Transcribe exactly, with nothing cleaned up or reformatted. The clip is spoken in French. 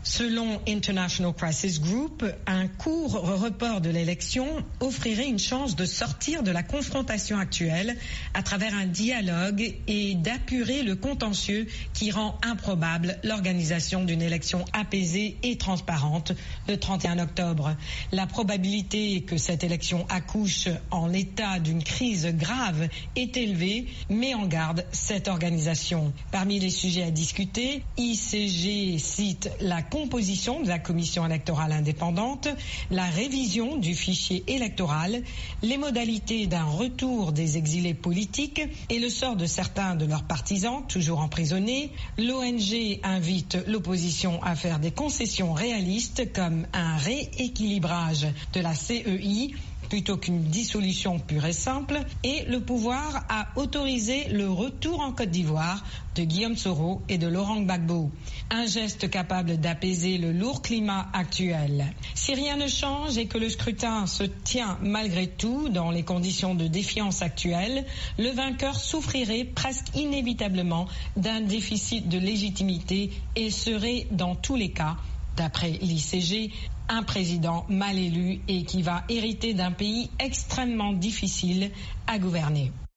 Selon International Crisis Group, un court report de l'élection offrirait une chance de sortir de la confrontation actuelle à travers un dialogue et d'apurer le contentieux qui rend improbable l'organisation d'une élection apaisée et transparente le trente et un octobre. La probabilité que cette élection accouche en état d'une crise grave est élevée, met en garde cette organisation. Parmi les sujets à discuter, I C G cite la composition de la commission électorale indépendante, la révision du fichier électoral, les modalités d'un retour des exilés politiques et le sort de certains de leurs partisans, toujours emprisonnés. L'O N G invite l'opposition à faire des concessions réalistes comme un rééquilibrage de la C E I plutôt qu'une dissolution pure et simple, et le pouvoir a autorisé le retour en Côte d'Ivoire de Guillaume Soro et de Laurent Gbagbo. Un geste capable d'apaiser le lourd climat actuel. Si rien ne change et que le scrutin se tient malgré tout dans les conditions de défiance actuelles, le vainqueur souffrirait presque inévitablement d'un déficit de légitimité et serait dans tous les cas, d'après l'I C G, un président mal élu et qui va hériter d'un pays extrêmement difficile à gouverner.